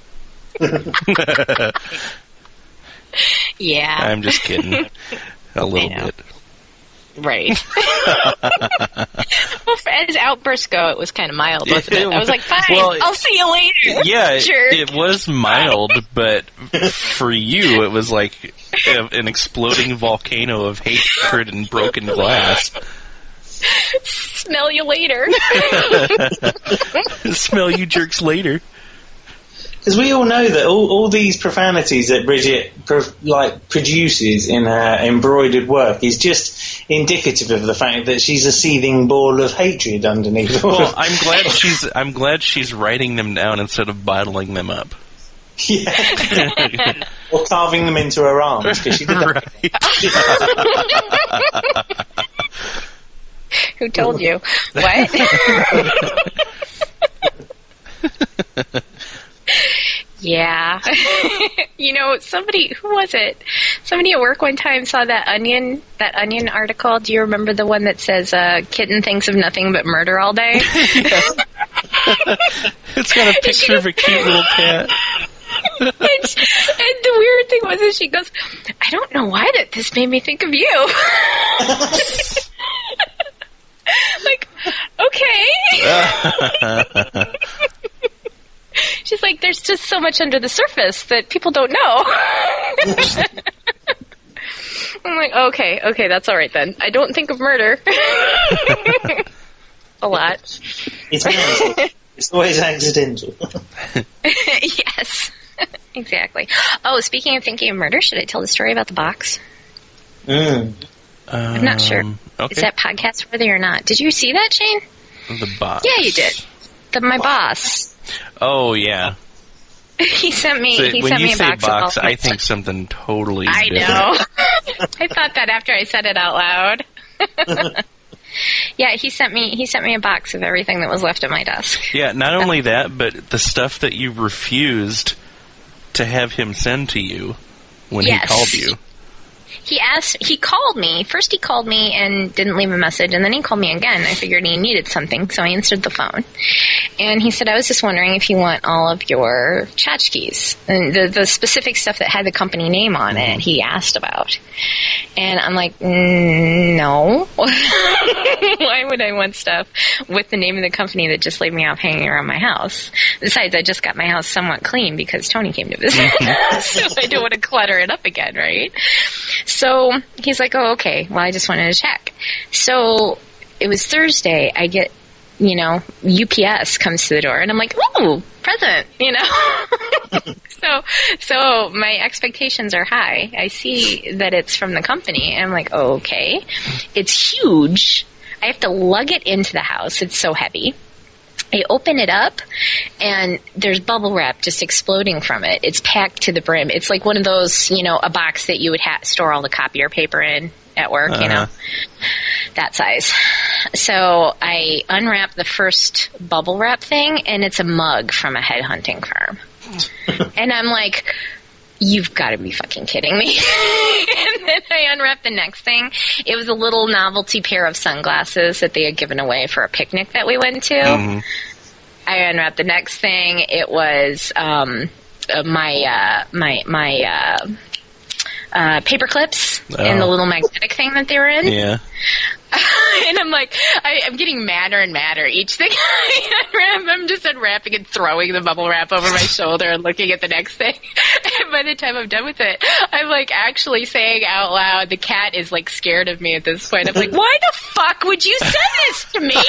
Yeah. I'm just kidding. A little bit. Right. Well, as outbursts go, it was kind of mild, wasn't it? I was like, fine, I'll see you later. Yeah, sure. It was mild, but for you, it was like an exploding volcano of hatred and broken glass. Smell you later. Smell you jerks later. Because we all know that all these profanities that Bridget produces in her embroidered work is just indicative of the fact that she's a seething ball of hatred underneath. Well, I'm glad she's writing them down instead of bottling them up. Yeah. Or carving them into her arms, because she did that. Right. Who told you? What? Yeah. Who was it? Somebody at work one time saw that Onion article. Do you remember the one that says, kitten thinks of nothing but murder all day? It's got a picture of a cute little cat. And the weird thing was that she goes, I don't know why this made me think of you. Like, okay. She's like, there's just so much under the surface that people don't know. I'm like, okay, that's all right then. I don't think of murder. A lot. It's always accidental. Yes, exactly. Oh, speaking of thinking of murder, should I tell the story about the box? I'm not sure. Okay. Is that podcast worthy or not? Did you see that, Shane? The box. Yeah, you did. My boss. Oh, yeah. He sent me. So he when sent you me a say box. I think something totally. I different. know. I thought that after I said it out loud. Yeah, he sent me a box of everything that was left at my desk. Yeah, not only that, but the stuff that you refused to have him send to you when he called you. He called me. First he called me and didn't leave a message, and then he called me again. I figured he needed something, so I answered the phone. And he said, I was just wondering if you want all of your tchotchkes. And the specific stuff that had the company name on it, he asked about. And I'm like, no. Why would I want stuff with the name of the company that just laid me off hanging around my house? Besides, I just got my house somewhat clean because Tony came to visit. So I don't want to clutter it up again, right? So he's like, oh, okay. Well, I just wanted to check. So it was Thursday. I get, UPS comes to the door, and I'm like, oh, present, So my expectations are high. I see that it's from the company, and I'm like, oh, okay. It's huge. I have to lug it into the house. It's so heavy. I open it up, and there's bubble wrap just exploding from it. It's packed to the brim. It's like one of those, a box that you would store all the copier paper in at work, that size. So I unwrap the first bubble wrap thing, and it's a mug from a headhunting firm. And I'm like, you've got to be fucking kidding me. And then I unwrapped the next thing. It was a little novelty pair of sunglasses that they had given away for a picnic that we went to. Mm-hmm. I unwrapped the next thing. It was my paper clips and the little magnetic thing that they were in. Yeah. And I'm like, I'm getting madder and madder. Each thing I unwrap, I'm just unwrapping and throwing the bubble wrap over my shoulder and looking at the next thing. And by the time I'm done with it, I'm like actually saying out loud, the cat is like scared of me at this point. I'm like, why the fuck would you send this to me?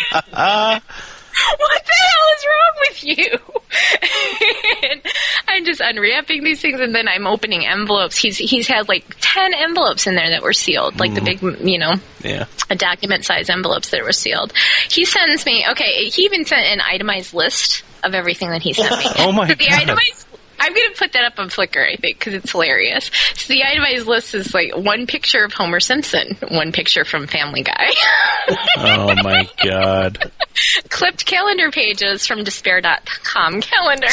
What the hell is wrong with you? And I'm just unwrapping these things, and then I'm opening envelopes. He's had like 10 envelopes in there that were sealed, like the big, a document-size envelopes that were sealed. He sends me, he even sent an itemized list of everything that he sent me. Oh my God. I'm going to put that up on Flickr, I think, because it's hilarious. So the itemized list is like one picture of Homer Simpson, one picture from Family Guy. Oh, my God. Clipped calendar pages from Despair.com calendar.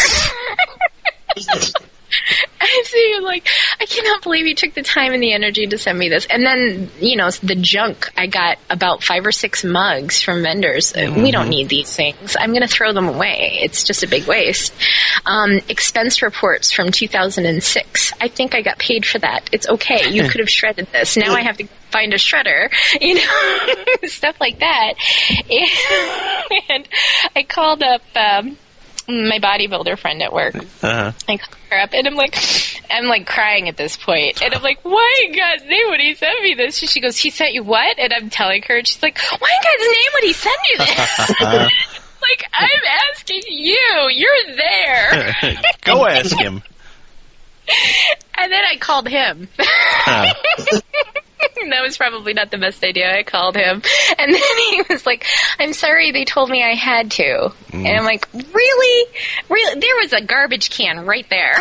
So you're like, I cannot believe you took the time and the energy to send me this. And then, the junk, I got about 5 or 6 mugs from vendors. Mm-hmm. We don't need these things. I'm going to throw them away. It's just a big waste. Expense reports from 2006. I think I got paid for that. It's okay. You could have shredded this. Now I have to find a shredder, stuff like that. And I called up my bodybuilder friend at work. Uh-huh. I call her up, and I'm like crying at this point. And I'm like, why in God's name would he send me this? She goes, he sent you what? And I'm telling her, and she's like, why in God's name would he send you this? Like, I'm asking you. You're there. Go ask him. And then I called him. That was probably not the best idea. I called him. And then he was like, I'm sorry, they told me I had to. And I'm like, really? Really? There was a garbage can right there.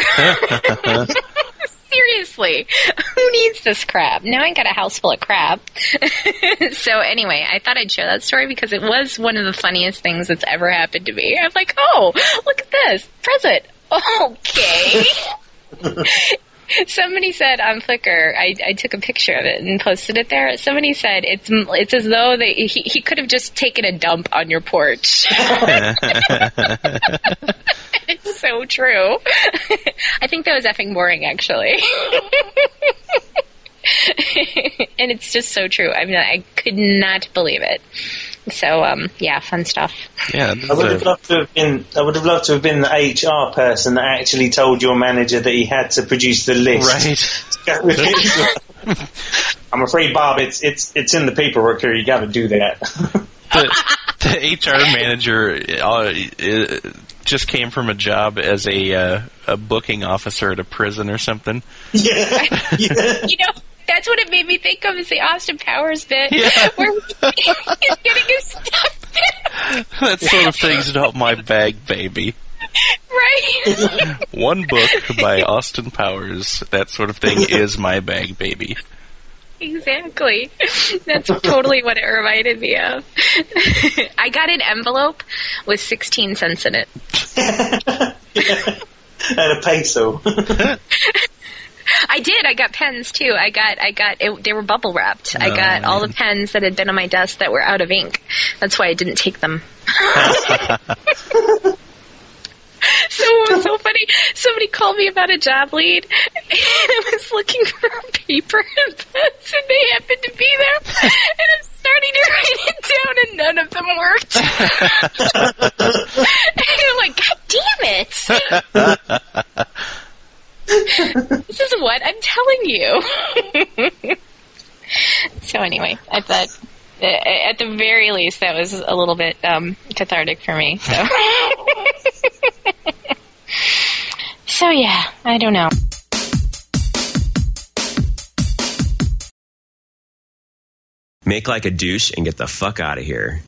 Seriously. Who needs this crap? Now I got a house full of crap. So anyway, I thought I'd share that story because it was one of the funniest things that's ever happened to me. I'm like, oh, look at this. Present. Okay. Somebody said on Flickr, I took a picture of it and posted it there. Somebody said it's as though he could have just taken a dump on your porch. It's so true. I think that was effing boring, actually. And it's just so true. I mean, I could not believe it. So, yeah, fun stuff. Yeah, I would have loved to have been the HR person that actually told your manager that he had to produce the list. Right. I'm afraid, Bob, it's in the paperwork here. You got to do that. The HR manager just came from a job as a booking officer at a prison or something. Yeah. You know, that's what it made me think of, is the Austin Powers bit, where he's getting his stuff down. That sort of thing's not my bag, baby. Right? One book by Austin Powers, that sort of thing, is my bag, baby. Exactly. That's totally what it reminded me of. I got an envelope with 16 cents in it. And a peso. I did. I got pens too. I got it, they were bubble wrapped. I got all the pens that had been on my desk that were out of ink. That's why I didn't take them. So it was so funny. Somebody called me about a job lead, and I was looking for paper and pens, and they happened to be there. And I'm starting to write it down, and none of them worked. And I'm like, God damn it! This is what I'm telling you. So anyway, I thought, at the very least, that was a little bit cathartic for me. So, so yeah, I don't know. Make like a douche and get the fuck out of here.